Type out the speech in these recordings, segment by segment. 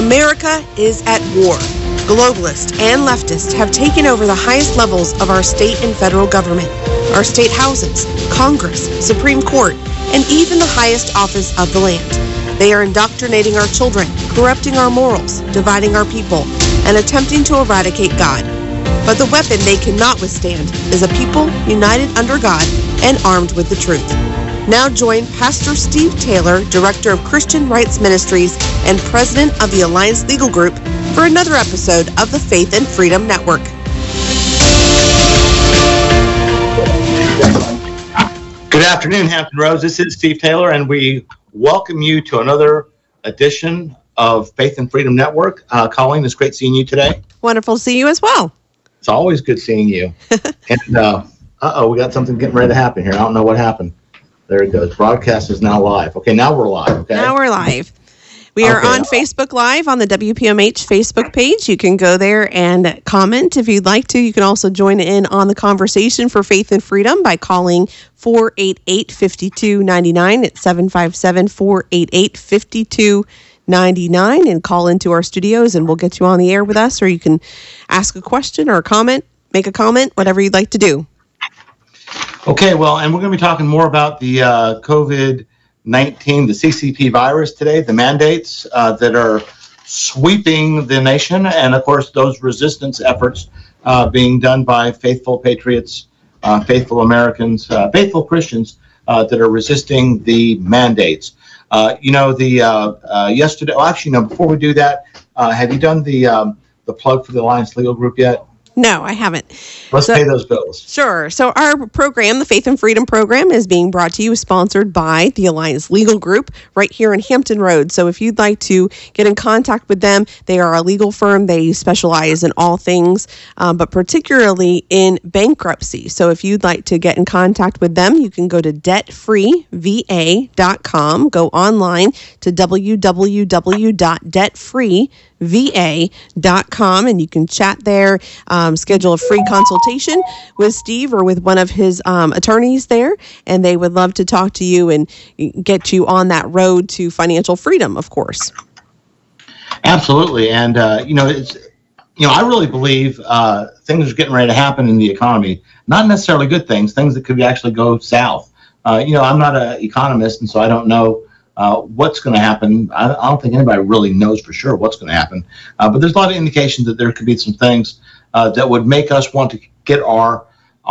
America is at war. Globalists and leftists have taken over the highest levels of our state and federal government, our state houses, Congress, Supreme Court, and even the highest office of the land. They are indoctrinating our children, corrupting our morals, dividing our people, and attempting to eradicate God. But the weapon they cannot withstand is a people united under God and armed with the truth. Now join Pastor Steve Taylor, Director of Christian Rights Ministries and President of the Alliance Legal Group, for another episode of the Faith and Freedom Network. Good afternoon, Hampton Roads. This is Steve Taylor, and we welcome you to another edition of Faith and Freedom Network. Colleen, it's great seeing you today. Wonderful to see you as well. It's always good seeing you. And we got something getting ready to happen here. I don't know what happened. There it goes. Broadcast is now live. Okay, now we're live. Okay. Now we're live. We are on Facebook Live on the WPMH Facebook page. You can go there and comment if you'd like to. You can also join in on the conversation for Faith and Freedom by calling 488-5299 at 757-488-5299 and call into our studios, and we'll get you on the air with us, or you can ask a question or a comment, make a comment, whatever you'd like to do. Okay, well, and we're going to be talking more about the COVID-19, the CCP virus today, the mandates that are sweeping the nation, and of course those resistance efforts being done by faithful patriots, faithful Americans, faithful Christians that are resisting the mandates. Yesterday, before we do that, have you done the plug for the Alliance Legal Group yet? No, I haven't. Let's pay those bills. Sure. So our program, the Faith and Freedom program, is being brought to you, sponsored by the Alliance Legal Group right here in Hampton Roads. So if you'd like to get in contact with them, they are a legal firm. They specialize in all things, but particularly in bankruptcy. So if you'd like to get in contact with them, you can go to debtfreeva.com. Go online to www.debtfreeva.com, and you can chat there, schedule a free consultation with Steve or with one of his attorneys there, and they would love to talk to you and get you on that road to financial freedom, of course. Absolutely. And, I really believe things are getting ready to happen in the economy, not necessarily good things that could actually go south. I'm not an economist, and so I don't know what's going to happen. I don't think anybody really knows for sure what's going to happen. But there's a lot of indications that there could be some things that would make us want to get our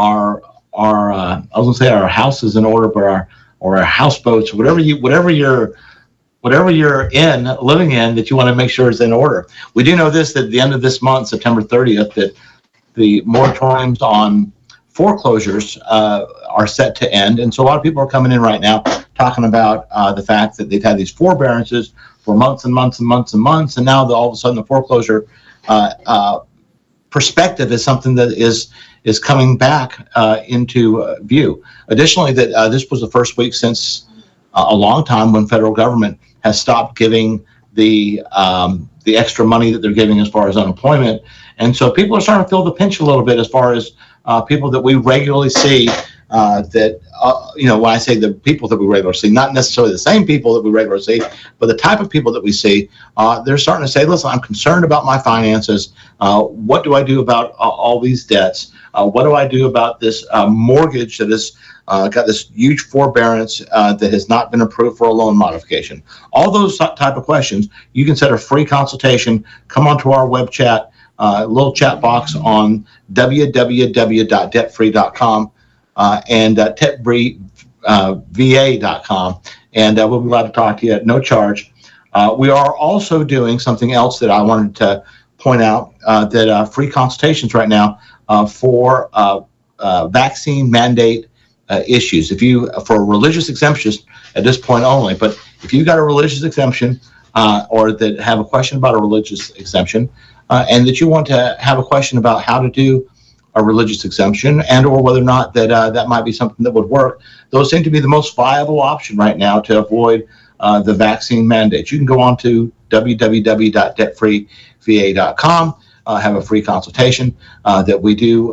houses in order, but our houseboats, whatever you're living in, that you want to make sure is in order. We do know this, that at the end of this month, September 30th, that the moratoriums on foreclosures are set to end. And so a lot of people are coming in right now talking about the fact that they've had these forbearances for months and months and months and months. And now all of a sudden the foreclosure perspective is something that is coming back into view. Additionally, that this was the first week since a long time when federal government has stopped giving the extra money that they're giving as far as unemployment. And so people are starting to feel the pinch a little bit as far as people that we regularly see when I say the people that we regularly see, not necessarily the same people that we regularly see, but the type of people that we see, they're starting to say, listen, I'm concerned about my finances. What do I do about all these debts? What do I do about this mortgage that has got this huge forbearance that has not been approved for a loan modification? All those type of questions, you can set a free consultation. Come onto our web chat, little chat box on www.debtfree.com and debtfreeva.com, and we'll be glad to talk to you at no charge. We are also doing something else that I wanted to point out, that free consultations right now for vaccine mandate issues. If you, for religious exemptions at this point only, but if you've got a religious exemption or that have a question about a religious exemption, and that you want to have a question about how to do a religious exemption and or whether or not that might be something that would work, those seem to be the most viable option right now to avoid the vaccine mandates. You can go on to www.debtfreeva.com, have a free consultation that we do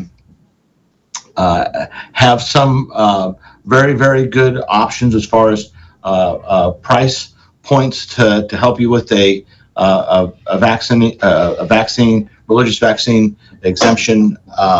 have some very, very good options as far as price points to help you with a a vaccine, religious vaccine exemption,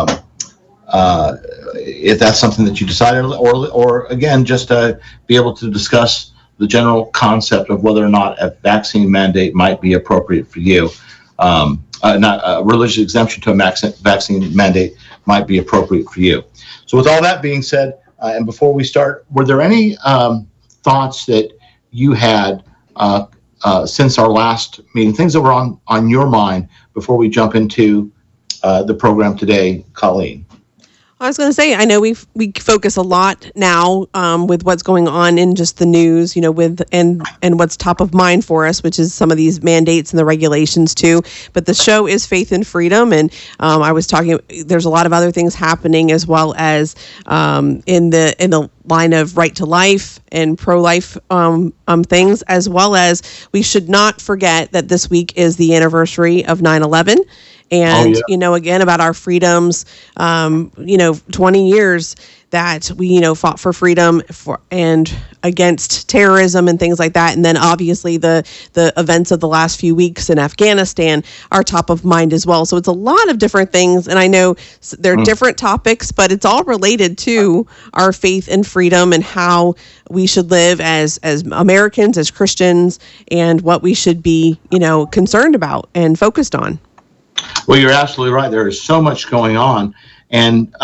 if that's something that you decided, or again, just be able to discuss the general concept of whether or not a vaccine mandate might be appropriate for you. Not a religious exemption to a vaccine mandate might be appropriate for you. So with all that being said, and before we start, were there any thoughts that you had since our last meeting, things that were on your mind before we jump into the program today, Colleen? I was going to say, I know we focus a lot now with what's going on in just the news, with and what's top of mind for us, which is some of these mandates and the regulations too. But the show is Faith and Freedom, and I was talking. There's a lot of other things happening as well as in the line of right to life and pro-life things, as well as we should not forget that this week is the anniversary of 9/11. And, again, about our freedoms, 20 years that we, fought for freedom and against terrorism and things like that. And then obviously the events of the last few weeks in Afghanistan are top of mind as well. So it's a lot of different things. And I know they're different topics, but it's all related to our faith and freedom and how we should live as Americans, as Christians, and what we should be, concerned about and focused on. Well, you're absolutely right. There is so much going on, and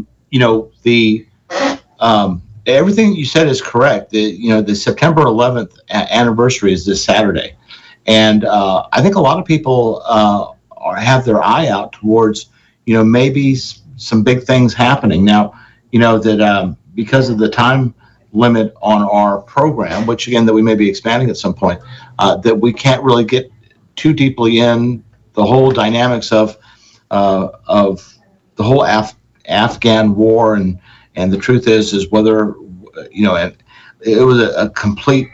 everything you said is correct. The September 11th anniversary is this Saturday, and I think a lot of people have their eye out towards maybe some big things happening now. That because of the time limit on our program, which again that we may be expanding at some point, that we can't really get too deeply in the whole dynamics of the whole Afghan war, and the truth is whether and it was a complete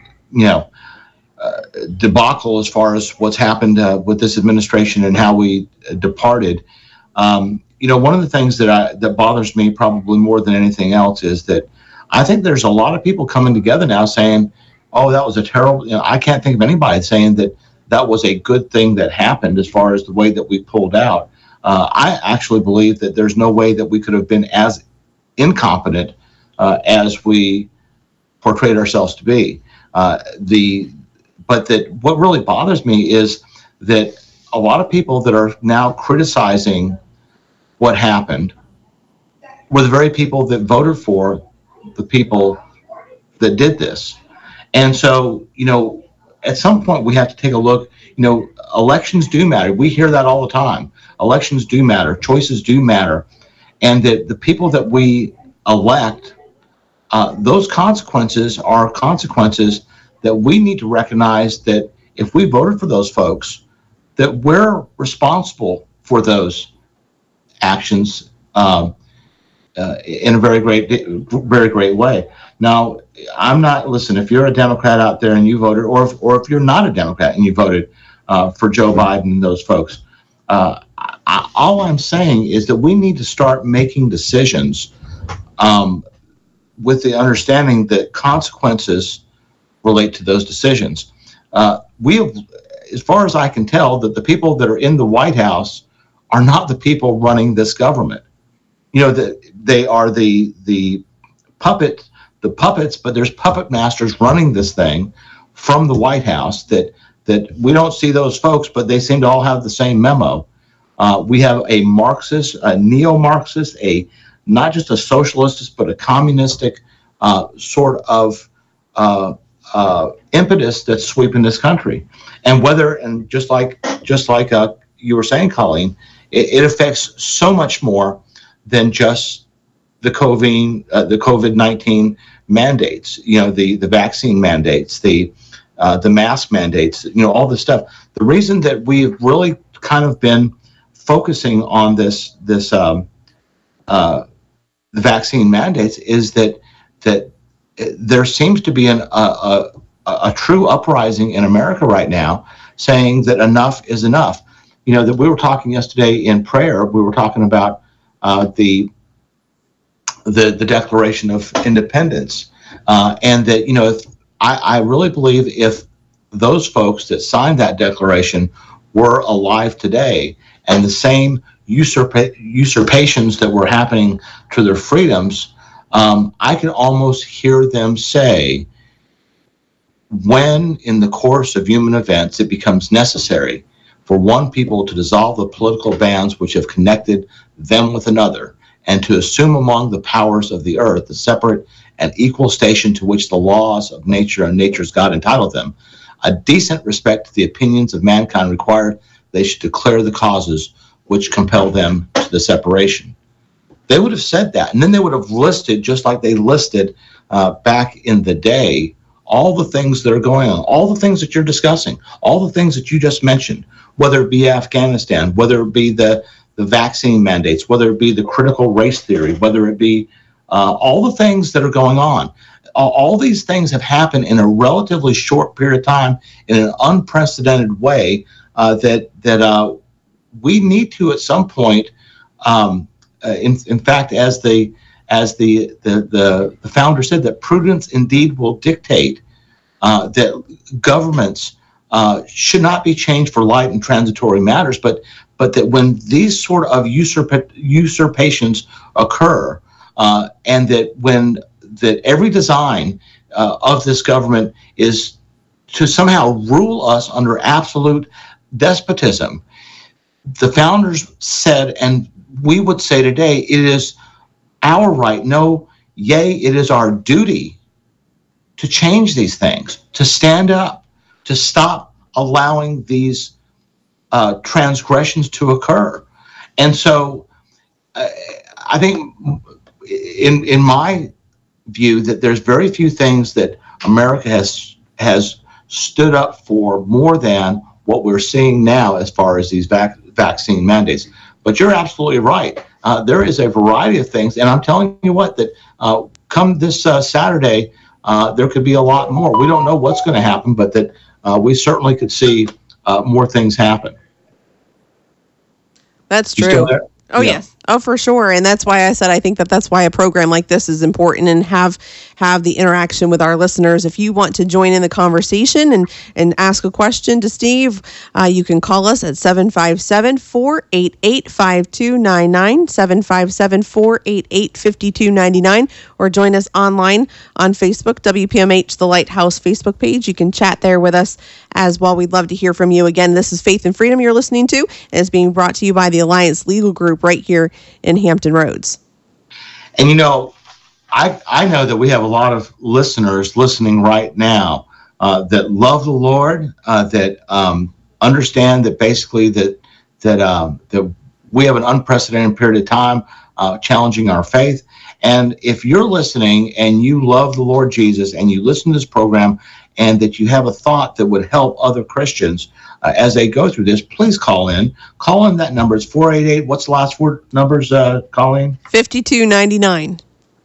debacle as far as what's happened with this administration and how we departed. One of the things that bothers me probably more than anything else is that I think there's a lot of people coming together now saying, "Oh, that was a terrible." I can't think of anybody saying that was a good thing that happened as far as the way that we pulled out. I actually believe that there's no way that we could have been as incompetent as we portrayed ourselves to be. But that what really bothers me is that a lot of people that are now criticizing what happened were the very people that voted for the people that did this. And so, at some point we have to take a look. Elections do matter. We hear that all the time. Elections do matter. Choices do matter. And that the people that we elect, those consequences are consequences that we need to recognize that if we voted for those folks, that we're responsible for those actions in a very great way. Now, listen, if you're a Democrat out there and you voted, or if you're not a Democrat and you voted for Joe Biden and those folks, all I'm saying is that we need to start making decisions with the understanding that consequences relate to those decisions. We have, as far as I can tell, that the people that are in the White House are not the people running this government. They are the puppets, but there's puppet masters running this thing from the White House that we don't see those folks, but they seem to all have the same memo. We have a Marxist, a neo-Marxist, not just a socialist, but a communistic sort of impetus that's sweeping this country. And just like you were saying, Colleen, it affects so much more than just the COVID-19 mandates, the vaccine mandates, the mask mandates, all this stuff. The reason that we've really kind of been focusing on the vaccine mandates is that there seems to be a true uprising in America right now, saying that enough is enough. That we were talking yesterday in prayer. We were talking about the Declaration of Independence, and that I really believe if those folks that signed that declaration were alive today, and the same usurpations that were happening to their freedoms, I can almost hear them say, when in the course of human events it becomes necessary for one people to dissolve the political bands which have connected them with another, and to assume among the powers of the earth the separate and equal station to which the laws of nature and nature's God entitled them, a decent respect to the opinions of mankind required they should declare the causes which compel them to the separation. They would have said that, and then they would have listed, just like they listed back in the day, all the things that are going on, all the things that you're discussing, all the things that you just mentioned, whether it be Afghanistan, whether it be the vaccine mandates, whether it be the critical race theory, whether it be all the things that are going on. All these things have happened in a relatively short period of time in an unprecedented way that we need to, at some point, in fact, as the founder said, that prudence indeed will dictate that governments should not be changed for light and transitory matters, but that when these sort of usurpations occur, and that every design of this government is to somehow rule us under absolute despotism. The founders said, and we would say today, it is our right, no, yea, it is our duty to change these things, to stand up, to stop allowing these transgressions to occur. And so I think in my view that there's very few things that America has stood up for more than what we're seeing now as far as these vaccine mandates. But you're absolutely right. There is a variety of things, and I'm telling you what, that come this Saturday, there could be a lot more. We don't know what's going to happen, but that we certainly could see more things happen. That's true. Oh, yeah. Yes. Oh, for sure. And that's why I said I think that's why a program like this is important, and have the interaction with our listeners. If you want to join in the conversation and ask a question to Steve, you can call us at 757-488-5299, 757-488-5299, or join us online on Facebook, WPMH, the Lighthouse Facebook page. You can chat there with us as well. We'd love to hear from you. Again, this is Faith and Freedom you're listening to, and it's being brought to you by the Alliance Legal Group right here in Hampton Roads. And you know, I know that we have a lot of listeners listening right now that love the Lord, that understand that basically that we have an unprecedented period of time challenging our faith. And if you're listening and you love the Lord Jesus and you listen to this program, and that you have a thought that would help other Christians as they go through this, please call in. Call in that number. It's 488. What's the last four numbers, Colleen? 5299.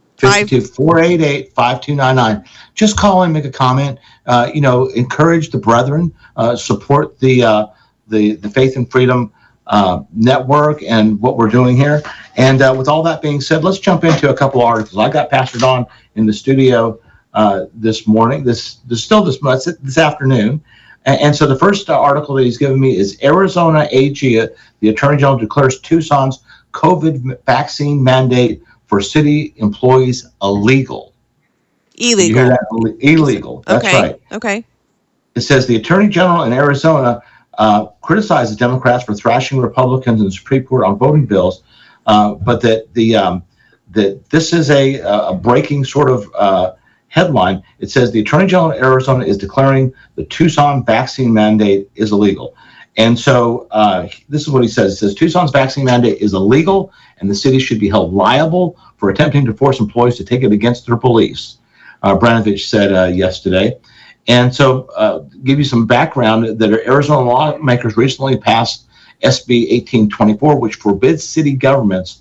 488-5299. Just call in, make a comment. Encourage the brethren. Support the Faith and Freedom Network and what we're doing here. And with all that being said, let's jump into a couple of articles. I got Pastor Don in the studio this morning, this afternoon. And so the first article that he's given me is Arizona AG, the Attorney General declares Tucson's COVID vaccine mandate for city employees illegal. Illegal. You hear that? Illegal. That's okay. Right. Okay. It says the Attorney General in Arizona criticizes Democrats for thrashing Republicans in the Supreme Court on voting bills, but that this is a breaking sort of headline. It says the Attorney General of Arizona is declaring the Tucson vaccine mandate is illegal. And so this is what he says. It says Tucson's vaccine mandate is illegal and the city should be held liable for attempting to force employees to take it against their beliefs, Branovich said yesterday. And so give you some background that Arizona lawmakers recently passed SB 1824, which forbids city governments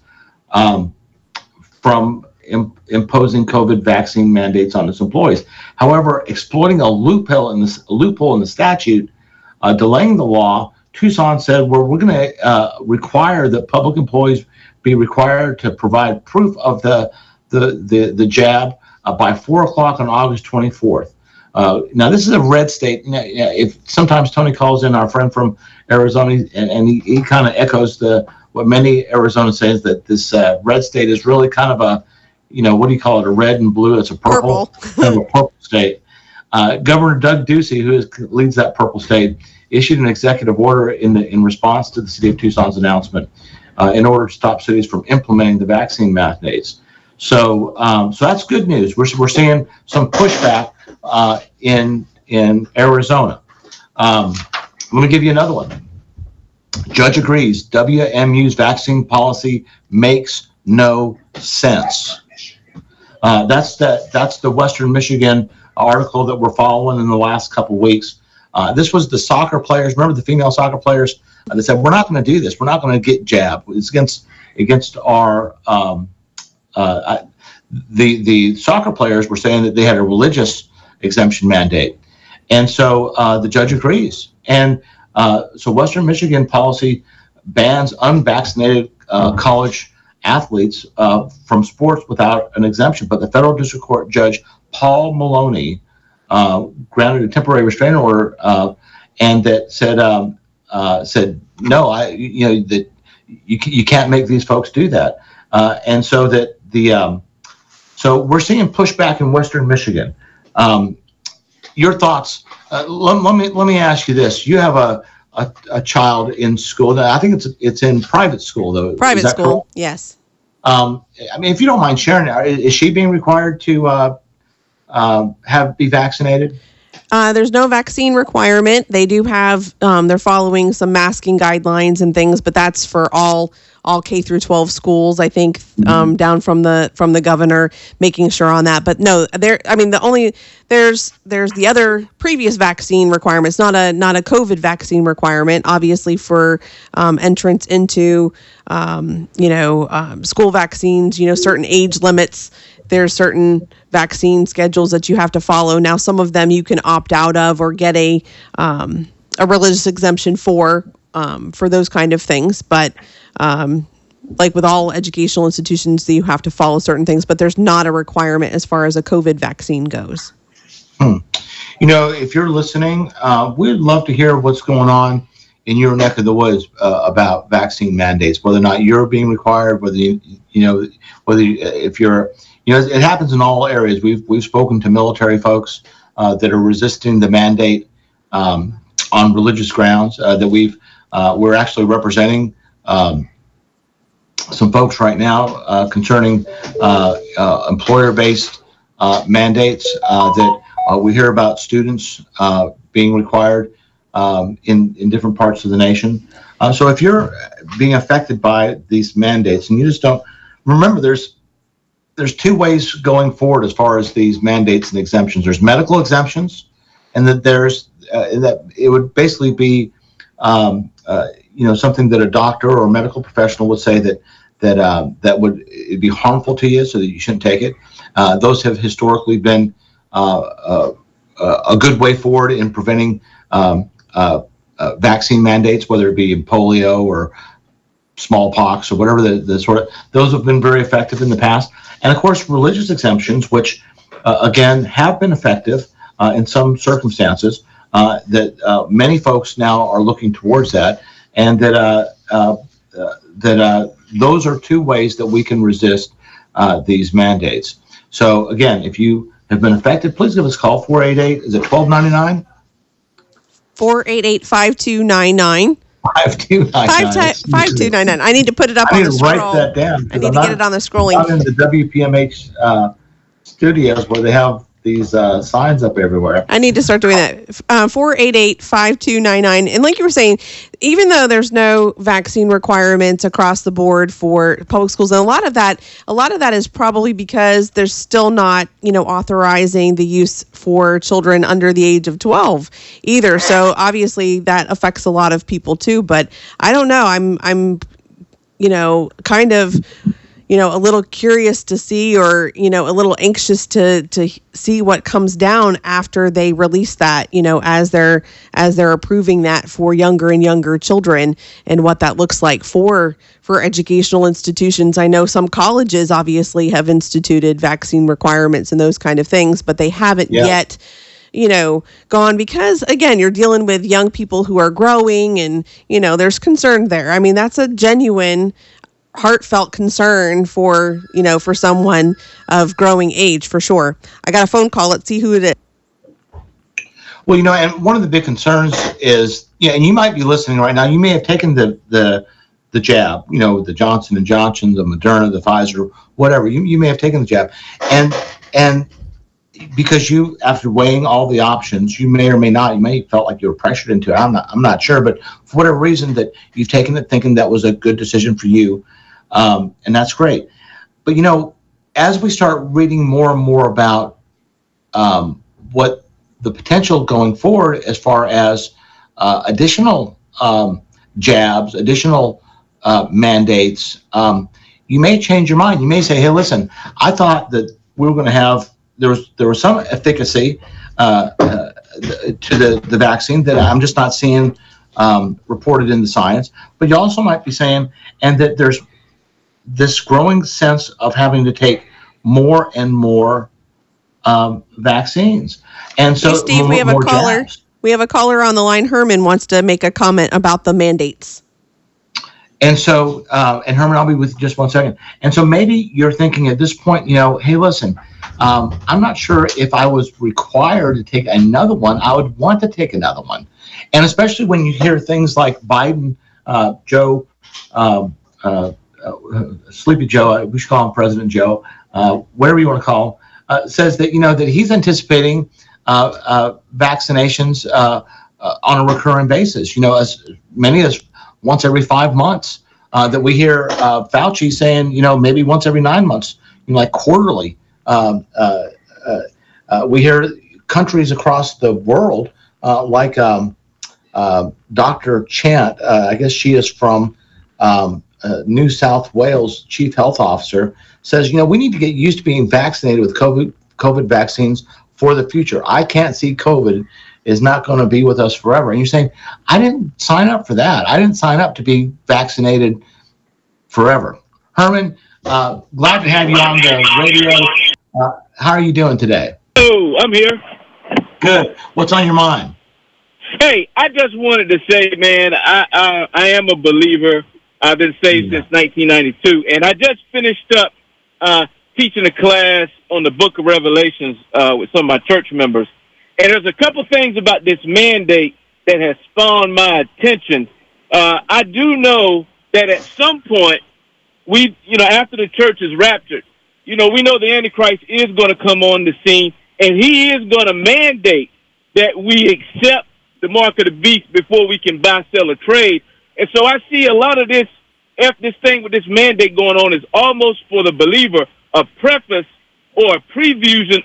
from imposing COVID vaccine mandates on its employees. However, exploiting a loophole in the statute, delaying the law, Tucson said, we're going to require that public employees be required to provide proof of the jab by 4 o'clock on August 24th. Now, this is a red state. If sometimes Tony calls in, our friend from Arizona, and he kind of echoes what many Arizonans say, is that this red state is really kind of a, what do you call it? A red and blue. It's a purple, kind of a purple state. Governor Doug Ducey, who leads that purple state, issued an executive order in response to the city of Tucson's announcement in order to stop cities from implementing the vaccine mandates. So that's good news. We're seeing some pushback in Arizona. Let me give you another one. Judge agrees WMU's vaccine policy makes no sense. That's the Western Michigan article that we're following in the last couple of weeks. This was the soccer players. Remember the female soccer players? They said, we're not going to do this. We're not going to get jabbed. It's against our the soccer players were saying that they had a religious exemption mandate. And so the judge agrees. And so Western Michigan policy bans unvaccinated college athletes from sports without an exemption. But the federal district court judge, Paul Maloney, granted a temporary restraining order and that said no, that you can't make these folks do that. And so that so we're seeing pushback in Western Michigan. Your thoughts? Let me ask you this: you have a child in school. I think it's in private school though. Private school, correct? Yes. I mean, if you don't mind sharing, is she being required to be vaccinated? There's no vaccine requirement. They do have, they're following some masking guidelines and things, but that's for all K through 12 schools, I think, down from the governor making sure on that. But no, there's the other previous vaccine requirements, not a COVID vaccine requirement, obviously for entrance into, school vaccines, certain age limits. There's certain vaccine schedules that you have to follow. Now, some of them you can opt out of or get a religious exemption for those kind of things. But like with all educational institutions, you have to follow certain things. But there's not a requirement as far as a COVID vaccine goes. If you're listening, we'd love to hear what's going on in your neck of the woods about vaccine mandates, whether or not you're being required, whether if you're. It happens in all areas. We've spoken to military folks that are resisting the mandate on religious grounds. That we're actually representing some folks right now concerning employer-based mandates that we hear about students being required in different parts of the nation. So if you're being affected by these mandates and you just don't remember, there's two ways going forward as far as these mandates and exemptions. There's medical exemptions, and that there's that it would basically be something that a doctor or a medical professional would say that would it'd be harmful to you, so that you shouldn't take it. Those have historically been a good way forward in preventing vaccine mandates, whether it be in polio or smallpox or whatever the sort of, those have been very effective in the past. And of course, religious exemptions, which again have been effective in some circumstances, that many folks now are looking towards that, and that those are two ways that we can resist these mandates. So again, if you have been affected, please give us a call. 488, is it 1299? 488-5299. 5299. I need to put it up on the scroll. I need to write that down. I need to get it on the scrolling. I'm in the WPMH studios where they have these signs up everywhere. I need to start doing that. 488-5299. And like you were saying, even though there's no vaccine requirements across the board for public schools, and a lot of that is probably because there's still not, authorizing the use for children under the age of 12 either. So obviously that affects a lot of people too. But I don't know. I'm kind of, a little curious to see, or, a little anxious to see what comes down after they release that, as they're approving that for younger and younger children, and what that looks like for educational institutions. I know some colleges obviously have instituted vaccine requirements and those kind of things, but they haven't yet, gone because, again, you're dealing with young people who are growing and, there's concern there. I mean, that's a genuine, heartfelt concern for someone of growing age, for sure. I got a phone call. Let's see who it is. Well, and one of the big concerns is, and you might be listening right now, you may have taken the jab, the Johnson & Johnson, the Moderna, the Pfizer, whatever. You may have taken the jab. And because you, after weighing all the options, you may or may not, you may have felt like you were pressured into it. I'm not sure, but for whatever reason that you've taken it thinking that was a good decision for you, and that's great. But, as we start reading more and more about what the potential going forward as far as additional jabs, additional mandates, you may change your mind. You may say, hey, listen, I thought that we were going to have, there was some efficacy to the vaccine that I'm just not seeing reported in the science. But you also might be saying, and that there's this growing sense of having to take more and more vaccines. And so, hey, Steve, we have a caller. Jabs. We have a caller on the line. Herman wants to make a comment about the mandates. And so, and Herman, I'll be with you just 1 second. And so maybe you're thinking at this point, hey, listen, I'm not sure if I was required to take another one, I would want to take another one. And especially when you hear things like Biden, Joe, Sleepy Joe, we should call him President Joe, whatever you want to call him, says that, that he's anticipating vaccinations on a recurring basis, as many as once every 5 months, that we hear Fauci saying, maybe once every 9 months, like quarterly. We hear countries across the world, like Dr. Chant, I guess she is from New South Wales, chief health officer, says, we need to get used to being vaccinated with COVID vaccines for the future. I can't see COVID is not going to be with us forever. And you're saying, I didn't sign up for that. I didn't sign up to be vaccinated forever. Herman, glad to have you on the radio. How are you doing today? Oh, I'm here. Good. What's on your mind? Hey, I just wanted to say, man, I am a believer. I've been saved since 1992, and I just finished up teaching a class on the Book of Revelations with some of my church members. And there's a couple things about this mandate that has spawned my attention. I do know that at some point, after the church is raptured, we know the Antichrist is going to come on the scene, and he is going to mandate that we accept the mark of the beast before we can buy, sell, or trade. And so I see a lot of this thing with this mandate going on is almost for the believer a preface or a prevision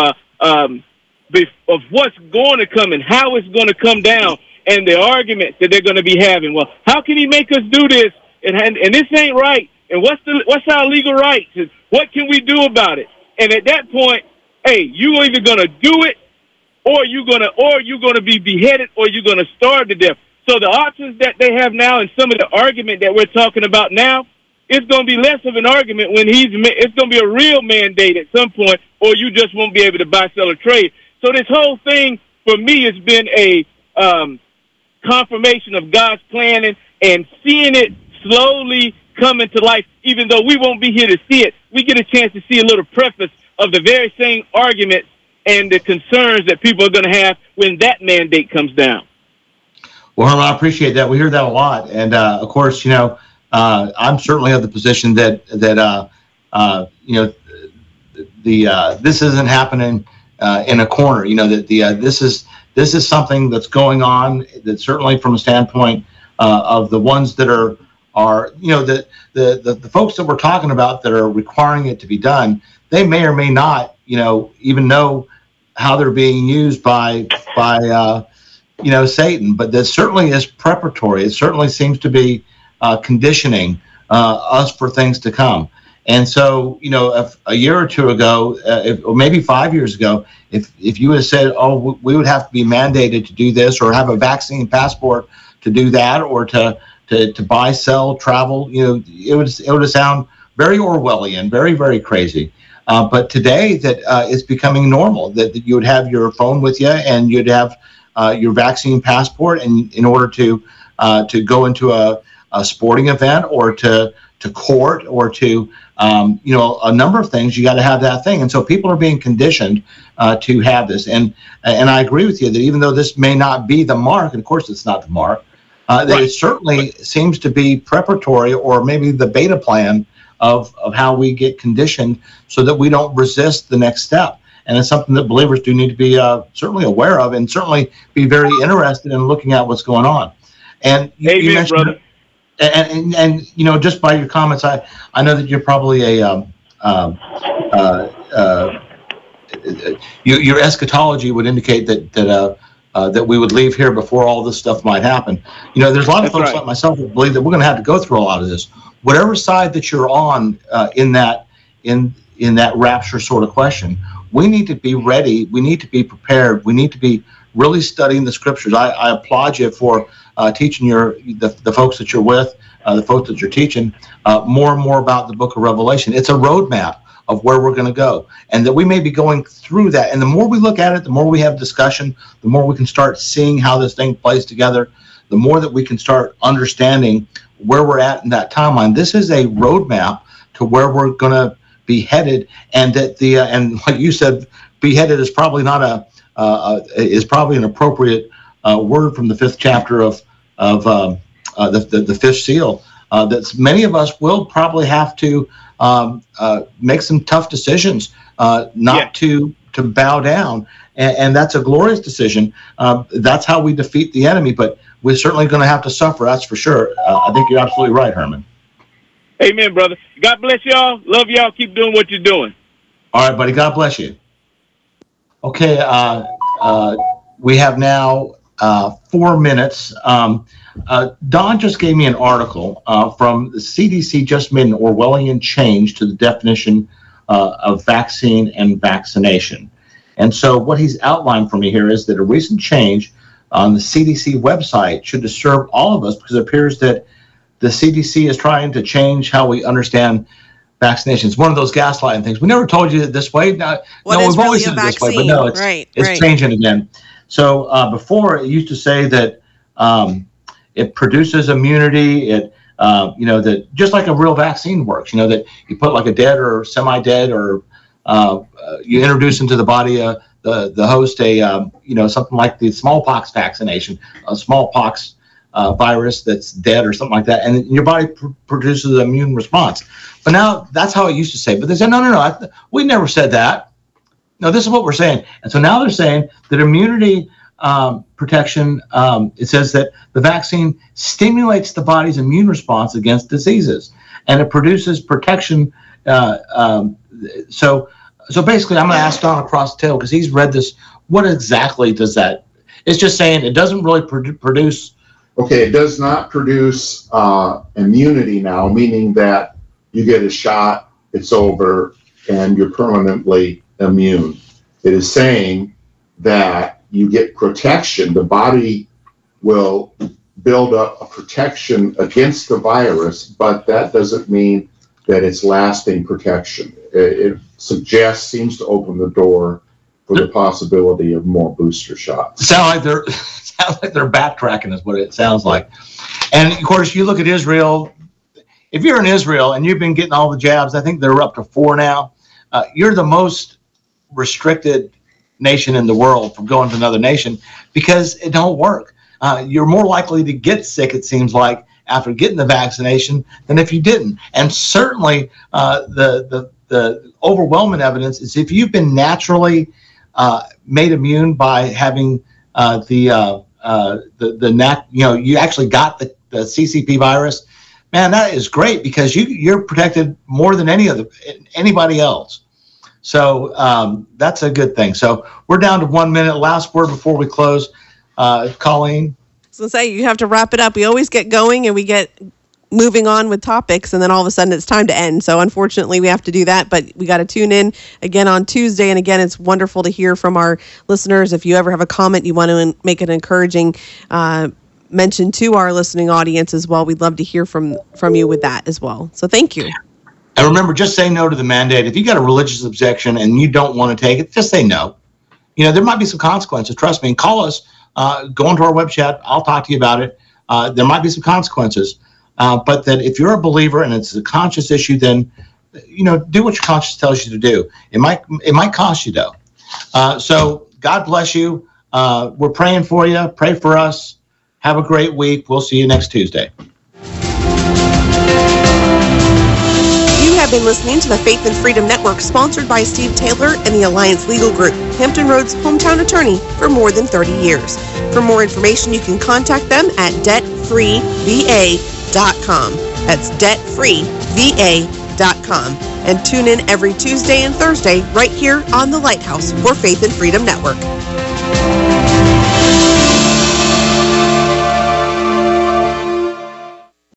of what's going to come and how it's going to come down and the arguments that they're going to be having. Well, how can he make us do this? And this ain't right. And what's our legal rights? And what can we do about it? And at that point, hey, you either going to do it or you're going to be beheaded or you're going to starve to death. So the options that they have now and some of the argument that we're talking about now, it's going to be less of an argument when it's going to be a real mandate at some point, or you just won't be able to buy, sell, or trade. So this whole thing for me has been a confirmation of God's planning and seeing it slowly come into life. Even though we won't be here to see it, we get a chance to see a little preface of the very same arguments and the concerns that people are going to have when that mandate comes down. Well, Herman, I appreciate that. We hear that a lot. And, of course, I'm certainly of the position that this isn't happening in a corner. This is something that's going on. That certainly from a standpoint of the ones that are the folks that we're talking about that are requiring it to be done. They may or may not even know how they're being used by Satan, but that certainly is preparatory. It certainly seems to be conditioning us for things to come. And so, if a year or two ago, or maybe 5 years ago, if you would have said, oh, we would have to be mandated to do this or have a vaccine passport to do that or to buy, sell, travel, it would sound very Orwellian, very, very crazy. But today that it's becoming normal that you would have your phone with you and you'd have your vaccine passport, and in order to go into a sporting event or to court or to a number of things, you got to have that thing. And so people are being conditioned to have this. And I agree with you that even though this may not be the mark, and of course it's not the mark, that it certainly seems to be preparatory or maybe the beta plan of how we get conditioned so that we don't resist the next step. And it's something that believers do need to be certainly aware of and certainly be very interested in looking at what's going on. And you mentioned, brother. And just by your comments, I know that you're probably your eschatology would indicate that we would leave here before all this stuff might happen. There's a lot of folks like myself that believe that we're going to have to go through a lot of this. Whatever side that you're on in that rapture sort of question, we need to be ready. We need to be prepared. We need to be really studying the scriptures. I applaud you for teaching the folks that you're with, the folks that you're teaching, more and more about the book of Revelation. It's a roadmap of where we're going to go, and that we may be going through that. And the more we look at it, the more we have discussion, the more we can start seeing how this thing plays together, the more that we can start understanding where we're at in that timeline. This is a roadmap to where we're going to be headed, and that and like you said, be headed is probably not is probably an appropriate word from the 5th chapter of the 5th seal. That many of us will probably have to make some tough decisions, not to bow down, and that's a glorious decision. That's how we defeat the enemy, but we're certainly going to have to suffer, that's for sure. I think you're absolutely right, Herman. Amen, brother. God bless y'all. Love y'all. Keep doing what you're doing. All right, buddy. God bless you. Okay, we have now 4 minutes. Don just gave me an article from the CDC just made an Orwellian change to the definition of vaccine and vaccination. And so what he's outlined for me here is that a recent change on the CDC website should disturb all of us, because it appears that the CDC is trying to change how we understand vaccinations. One of those gaslighting things. We never told you this way. No, we've always said it this way, but no, it's changing again. So before it used to say that it produces immunity. It that just like a real vaccine works. That you put like a dead or semi-dead, or you introduce into the body the host something like the smallpox vaccination, a smallpox virus that's dead or something like that, and your body produces an immune response. But now that's how it used to say. But they said, no, we never said that. No, this is what we're saying. And so now they're saying that immunity protection, it says that the vaccine stimulates the body's immune response against diseases, and it produces protection. So basically, I'm going to ask Don across the table, because he's read this. What exactly does that? It's just saying it doesn't really produce. Okay, it does not produce immunity now, meaning that you get a shot, it's over, and you're permanently immune. It is saying that you get protection. The body will build up a protection against the virus, but that doesn't mean that it's lasting protection. It seems to open the door for the possibility of more booster shots. Sounds like they're backtracking is what it sounds like. And of course, you look at Israel. If you're in Israel and you've been getting all the jabs, I think they're up to 4 now. You're the most restricted nation in the world from going to another nation, because it don't work. You're more likely to get sick, it seems like, after getting the vaccination than if you didn't. And certainly the overwhelming evidence is if you've been naturally made immune by having you actually got the CCP virus, man, that is great, because you're protected more than anybody else. So that's a good thing. So we're down to 1 minute. Last word before we close. Colleen? I was going to say, you have to wrap it up. We always get going and we get moving on with topics, and then all of a sudden it's time to end. So unfortunately we have to do that, but we got to tune in again on Tuesday. And again, it's wonderful to hear from our listeners. If you ever have a comment, you want to make an encouraging mention to our listening audience as well, we'd love to hear from you with that as well. So thank you. And remember, just say no to the mandate. If you got a religious objection and you don't want to take it, just say no. There might be some consequences. Trust me. And call us. Go onto our web chat. I'll talk to you about it. There might be some consequences. But that if you're a believer and it's a conscious issue, then, do what your conscience tells you to do. It might cost you, though. So God bless you. We're praying for you. Pray for us. Have a great week. We'll see you next Tuesday. You have been listening to the Faith and Freedom Network, sponsored by Steve Taylor and the Alliance Legal Group, Hampton Roads' hometown attorney for more than 30 years. For more information, you can contact them at debtfreeva.com. That's debtfreeva.com. And tune in every Tuesday and Thursday right here on the Lighthouse for Faith and Freedom Network.